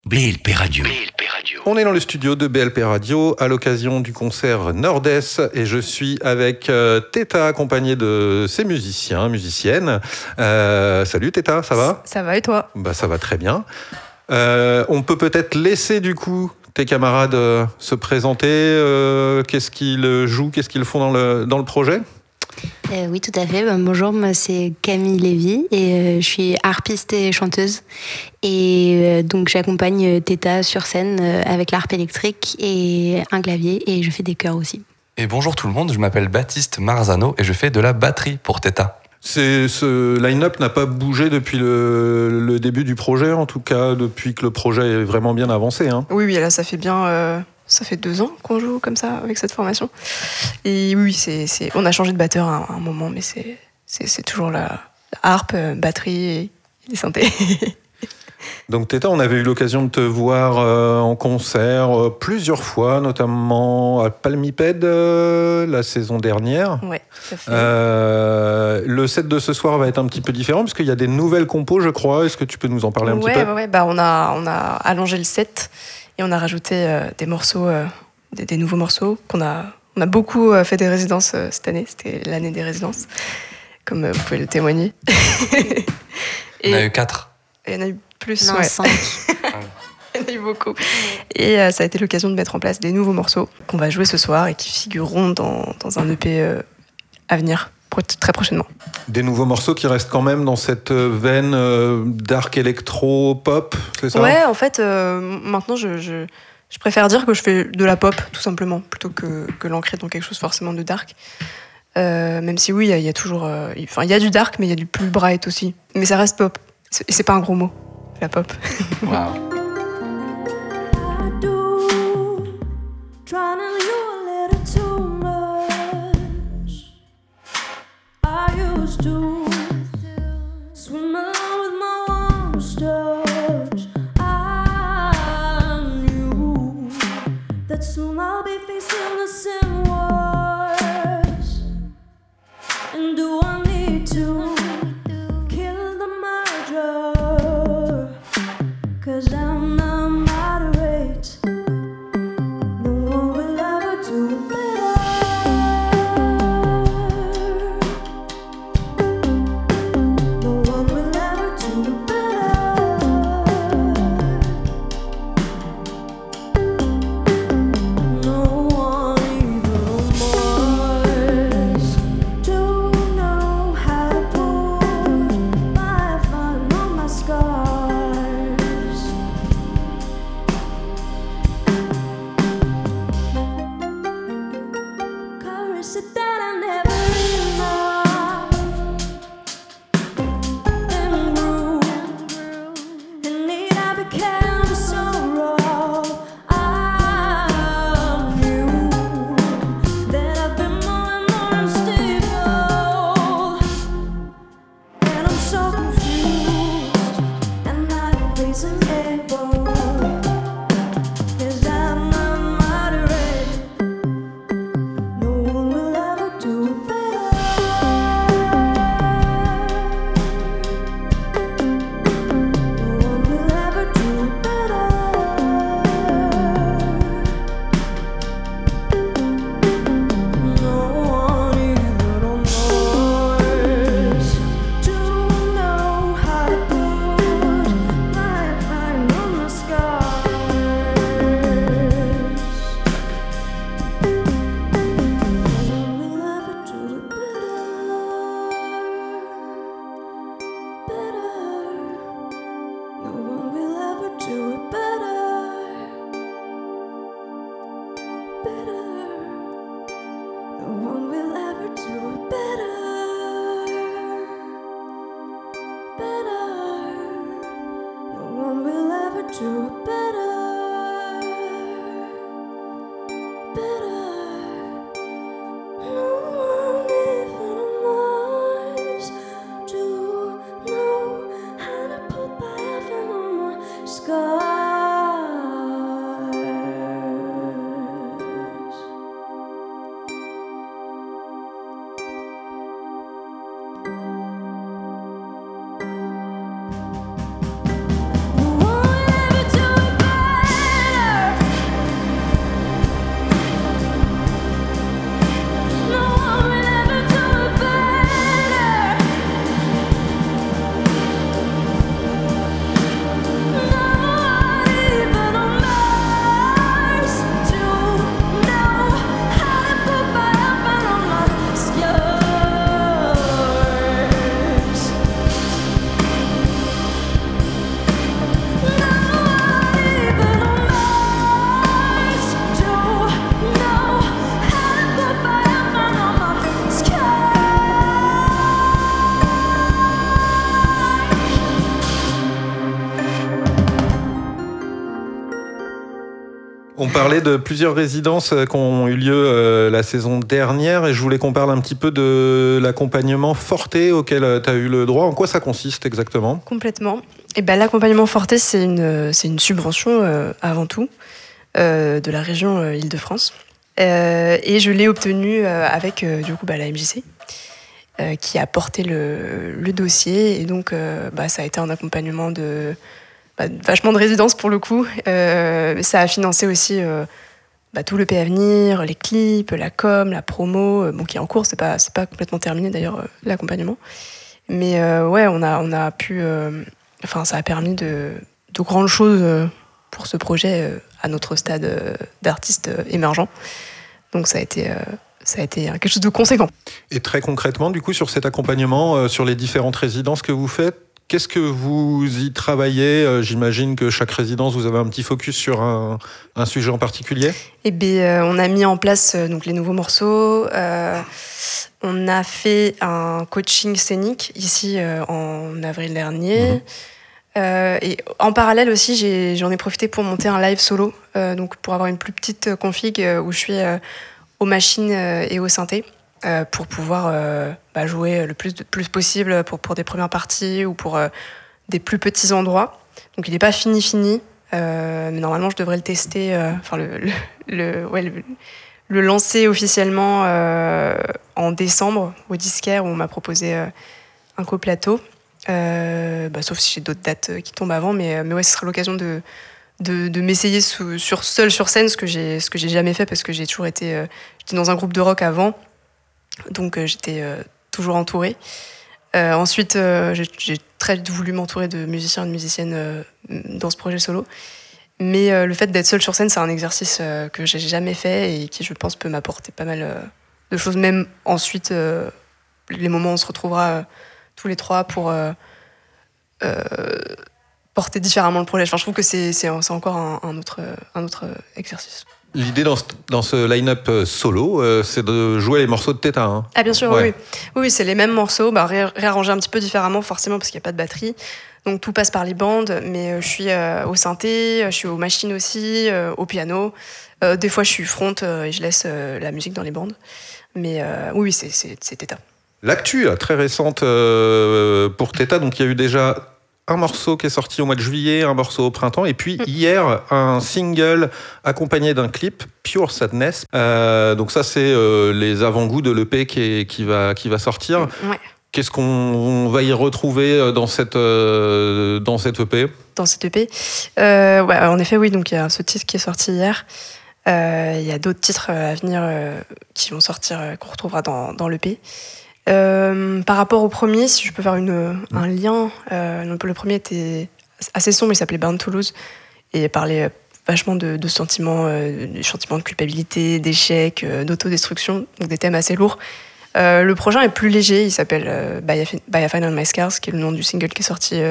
BLP Radio. On est dans le studio de BLP Radio à l'occasion du concert Nord-Est et je suis avec Theta accompagné de ses musiciennes. Salut Theta, ça va ? Ça va et toi ? Bah ça va très bien. On peut peut-être laisser du coup tes camarades se présenter. Qu'est-ce qu'ils jouent, qu'est-ce qu'ils font dans le projet ? Oui, tout à fait. Bonjour, moi c'est Camille Lévy et je suis harpiste et chanteuse. Et donc j'accompagne Theta sur scène avec l'harpe électrique et un clavier et je fais des chœurs aussi. Et bonjour tout le monde, je m'appelle Baptiste Marzano et je fais de la batterie pour Theta. Ce line-up n'a pas bougé depuis le début du projet, en tout cas depuis que le projet est vraiment bien avancé. Hein. Oui, là ça fait bien... Ça fait 2 ans qu'on joue comme ça avec cette formation. Et oui, on a changé de batteur à un moment, mais c'est toujours la harpe, batterie et les synthés. Donc Theta, on avait eu l'occasion de te voir en concert plusieurs fois, notamment à Palmipède la saison dernière. Ouais, tout à fait. Le set de ce soir va être un petit peu différent parce qu'il y a des nouvelles compos, je crois. Est-ce que tu peux nous en parler un petit peu ? Ouais, on a allongé le set et on a rajouté des morceaux, des nouveaux morceaux qu'on a. On a beaucoup fait des résidences cette année. C'était l'année des résidences, comme vous pouvez le témoigner. On a eu 4. Il y en a eu plus, non, 5. Il y en a eu beaucoup. Et ça a été l'occasion de mettre en place des nouveaux morceaux qu'on va jouer ce soir et qui figureront dans un EP à venir, très prochainement. Des nouveaux morceaux qui restent quand même dans cette veine dark électro pop, c'est ça ? Ouais, en fait, maintenant je préfère dire que je fais de la pop, tout simplement, plutôt que l'ancrer dans quelque chose forcément de dark. Même si oui, il y a toujours... il y a du dark, mais il y a du plus bright aussi. Mais ça reste pop. Et c'est pas un gros mot, la pop. Wow. Soon I'll be facing the same wars. And do I need to kill the murderer? 'Cause I'm not moderate. No one will ever do better. No one will ever do better. No one even on Mars to know how to put my fun on my scars. On parlait de plusieurs résidences qui ont eu lieu la saison dernière et je voulais qu'on parle un petit peu de l'accompagnement Forte auquel tu as eu le droit. En quoi ça consiste exactement ? Complètement. Et ben, l'accompagnement Forte, c'est une subvention avant tout de la région Île-de-France. Et je l'ai obtenue avec du coup, la MJC qui a porté le dossier. Et donc, ça a été un accompagnement vachement de résidences pour le coup. Ça a financé aussi tout le à venir, les clips, la com, la promo, qui est en cours. C'est pas complètement terminé d'ailleurs l'accompagnement. Mais ouais, on a pu. Ça a permis de grandes choses pour ce projet à notre stade d'artistes émergents. Donc ça a été quelque chose de conséquent. Et très concrètement, du coup, sur cet accompagnement, sur les différentes résidences que vous faites, qu'est-ce que vous y travaillez ? J'imagine que chaque résidence, vous avez un petit focus sur un sujet en particulier. Eh bien, on a mis en place donc les nouveaux morceaux. On a fait un coaching scénique ici en avril dernier. Et en parallèle aussi, j'en ai profité pour monter un live solo, donc pour avoir une plus petite config où je suis aux machines et au synthé. Pour pouvoir jouer le plus possible pour des premières parties ou pour des plus petits endroits. Donc il n'est pas fini, mais normalement je devrais le tester, le lancer officiellement en décembre au disquaire où on m'a proposé un coplateau. Sauf si j'ai d'autres dates qui tombent avant, mais ouais, ce sera l'occasion de m'essayer seule sur scène, ce que j'ai jamais fait parce que j'ai toujours été j'étais dans un groupe de rock avant. Donc j'étais toujours entourée. Ensuite, j'ai très vite voulu m'entourer de musiciens et de musiciennes dans ce projet solo. Mais le fait d'être seule sur scène, c'est un exercice que j'ai jamais fait et qui, je pense, peut m'apporter pas mal de choses. Même ensuite, les moments où on se retrouvera tous les trois pour porter différemment le projet. Enfin, je trouve que c'est encore un autre exercice. L'idée dans ce line-up solo, c'est de jouer les morceaux de Teta. Hein. Ah bien sûr, Ouais. oui, c'est les mêmes morceaux, réarrangés un petit peu différemment forcément parce qu'il n'y a pas de batterie. Donc tout passe par les bandes, mais je suis au synthé, je suis aux machines aussi, au piano. Des fois je suis front et je laisse la musique dans les bandes. Mais oui, c'est Teta. L'actu, là, très récente pour Teta, donc il y a eu déjà un morceau qui est sorti au mois de juillet, un morceau au printemps, et puis hier, un single accompagné d'un clip, Pure Sadness. Donc ça, c'est les avant-goûts de l'EP qui va sortir. Ouais. Qu'est-ce qu'on va y retrouver dans cette EP ? Dans cette EP. En effet, oui, donc il y a ce titre qui est sorti hier. Il y a d'autres titres à venir qui vont sortir, qu'on retrouvera dans l'EP. Par rapport au premier, si je peux faire un lien, le premier était assez sombre, il s'appelait Bound to Lose et parlait vachement de sentiments de culpabilité, d'échec, d'autodestruction, donc des thèmes assez lourds. Le prochain est plus léger, il s'appelle By a Fine on My Scars, qui est le nom du single qui est sorti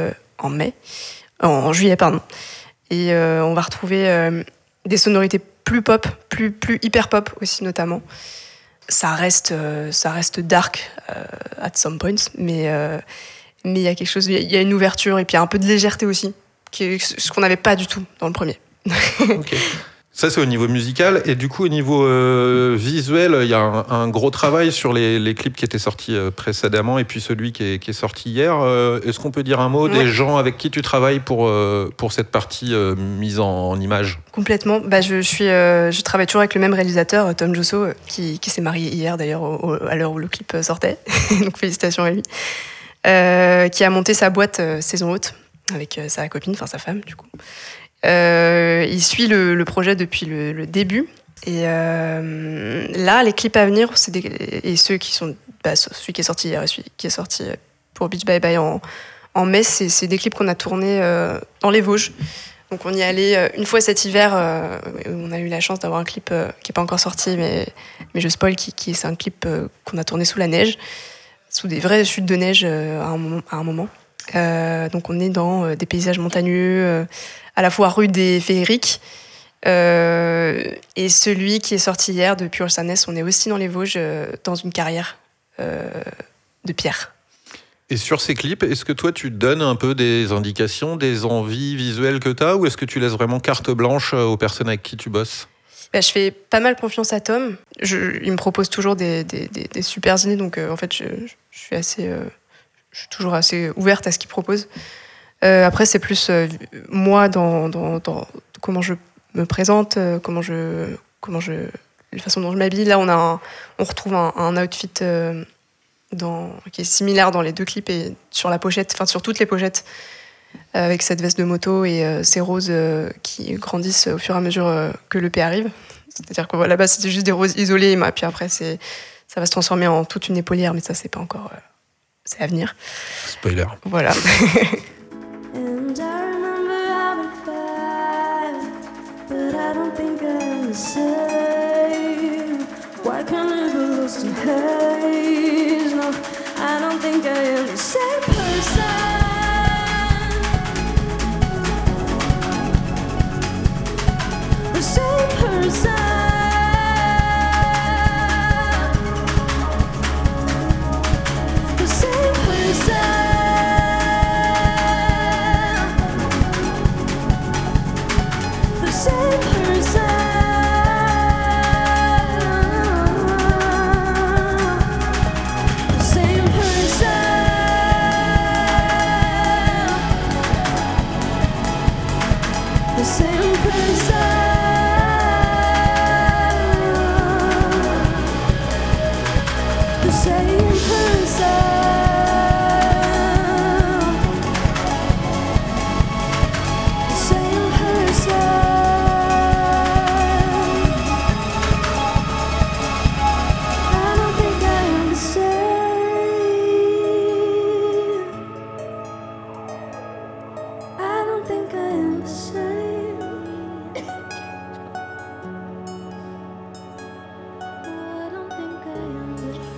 en juillet, pardon. Et on va retrouver des sonorités plus pop, plus hyper pop aussi notamment. Ça reste dark at some points, mais il y a quelque chose, il y a une ouverture et puis il y a un peu de légèreté aussi, qui est ce qu'on n'avait pas du tout dans le premier. Okay. Ça, c'est au niveau musical. Et du coup, au niveau visuel, il y a un gros travail sur les clips qui étaient sortis précédemment et puis celui qui est sorti hier. Est-ce qu'on peut dire un mot des gens avec qui tu travailles pour cette partie mise en image ? Complètement. Je travaille toujours avec le même réalisateur, Tom Josso, qui s'est marié hier d'ailleurs à l'heure où le clip sortait. Donc félicitations à lui. Qui a monté sa boîte Saison Haute avec sa copine, enfin sa femme du coup. Il suit le projet depuis le début. Et là, les clips à venir, et ceux qui sont, celui qui est sorti hier et celui qui est sorti pour Beach Bye Bye en mai, c'est des clips qu'on a tournés dans les Vosges. Donc on y allait une fois cet hiver. On a eu la chance d'avoir un clip qui n'est pas encore sorti, mais je spoil, c'est un clip qu'on a tourné sous la neige, sous des vraies chutes de neige à un moment. Donc on est dans des paysages montagneux, à la fois rudes et féeriques. Et celui qui est sorti hier de Pure Sadness, on est aussi dans les Vosges, dans une carrière de pierre. Et sur ces clips, est-ce que toi tu donnes un peu des indications, des envies visuelles que tu as, ou est-ce que tu laisses vraiment carte blanche aux personnes avec qui tu bosses ? Je fais pas mal confiance à Tom. Il me propose toujours des super idées, donc en fait, je suis toujours assez ouverte à ce qu'il propose. Après, c'est plus moi dans comment je me présente, la façon dont je m'habille. Là, on retrouve un outfit qui est similaire dans les 2 clips et sur la pochette, enfin sur toutes les pochettes, avec cette veste de moto et ces roses qui grandissent au fur et à mesure que l'EP arrive. C'est-à-dire que là-bas, c'était juste des roses isolées, et puis après, ça va se transformer en toute une épaulière, mais ça, c'est pas encore... c'est à venir. Spoiler. Voilà. And I remember having fun, but I don't think I'm the same. Why can't I go lost in haze? No, I don't think I am the same person. The same person. The same person. The same person. The same person. The same person. The same person. The same person. I don't think I am the same. I don't think I am the same. I don't think I am the same.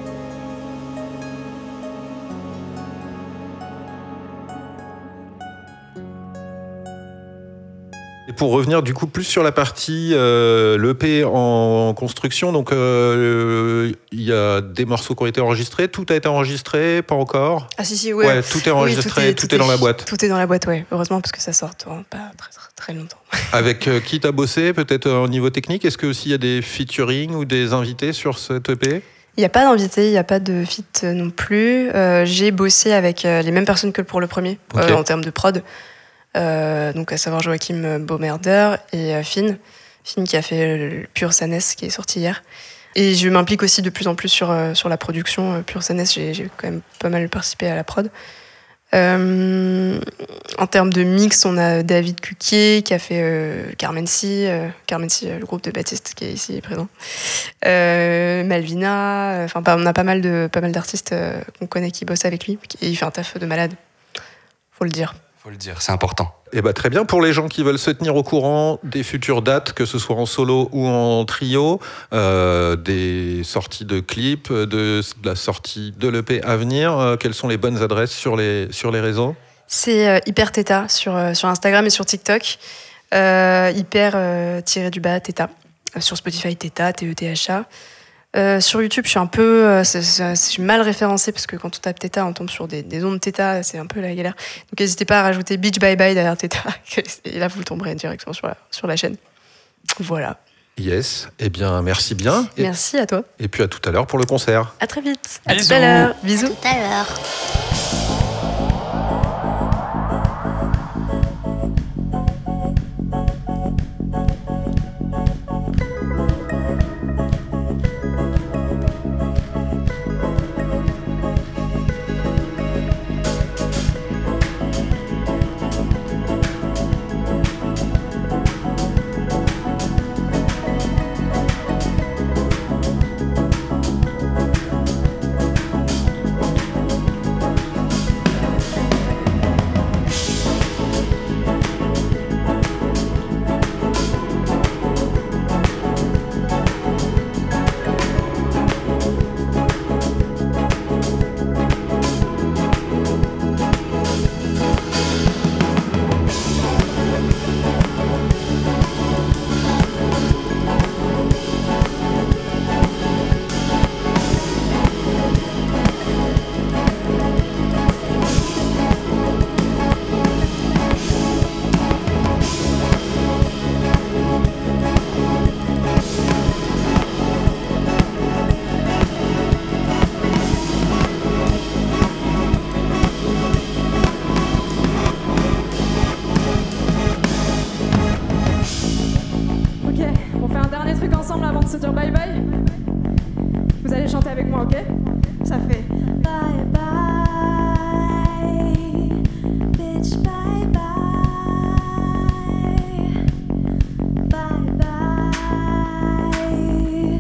Et pour revenir du coup plus sur la partie l'EP en construction, donc il y a des morceaux qui ont été enregistrés, tout a été enregistré, pas encore? Ah si, ouais. Ouais, tout est enregistré, Oui, tout est dans la boîte. Tout est dans la boîte, ouais. Heureusement, parce que ça sort pas très longtemps. Avec qui t'as bossé, peut-être au niveau technique? Est-ce que aussi il y a des featuring ou des invités sur cette EP? Il n'y a pas d'invité, il n'y a pas de feat non plus. J'ai bossé avec les mêmes personnes que pour le premier, Ok. en termes de prod. Donc à savoir Joachim Baumerder et Finn qui a fait le Pure Sanès qui est sorti hier. Et je m'implique aussi de plus en plus sur la production. Pure Sanès, j'ai quand même pas mal participé à la prod. En termes de mix, on a David Cuquier qui a fait Carmency, le groupe de Baptiste qui est ici présent. Malvina, on a pas mal d'artistes qu'on connaît qui bossent avec lui. Et il fait un taf de malade, faut le dire. Faut le dire, c'est important. Eh ben, très bien. Pour les gens qui veulent se tenir au courant des futures dates, que ce soit en solo ou en trio, des sorties de clips, de la sortie de l'EP à venir, quelles sont les bonnes adresses sur les réseaux? C'est Hyper Theta sur Instagram et sur TikTok. Hyper-du-bas Theta. Sur Spotify, Theta, T-E-T-H-A. Sur YouTube, je suis un peu. Je suis mal référencée parce que quand on tape Theta, on tombe sur des ondes Theta, c'est un peu la galère. Donc n'hésitez pas à rajouter Beach Bye Bye derrière Theta. Et là, vous tomberez directement sur la chaîne. Voilà. Yes. Eh bien, merci bien. Merci à toi. Et puis à tout à l'heure pour le concert. À très vite. À Bisous. tout à l'heure. Bisous. Tout à l'heure. ensemble avant de se dire bye bye? Vous allez chanter avec moi, ok? Ça fait bye bye, bitch, bye bye, bye bye.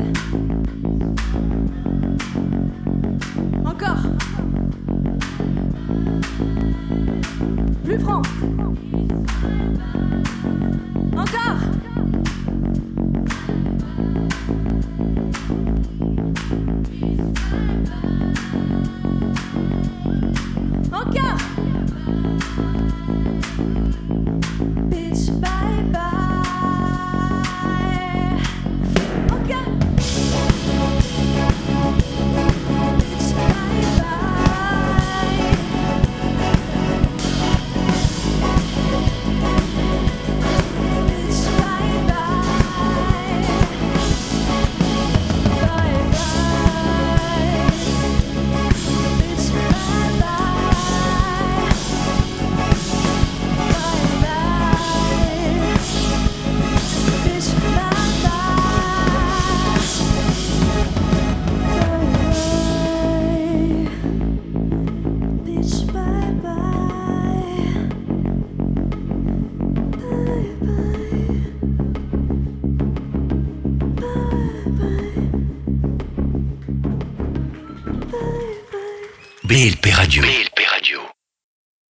Encore. Plus franc. Encore. Encore. Bitch, bye bye. Encore. Bitch, bye bye. Bitch, bye bye. Bye bye. Bitch, bye bye. Bye bye. Bitch, bye bye. Bitch, bye bye. Bye bye. Bye bye. BLP Radio.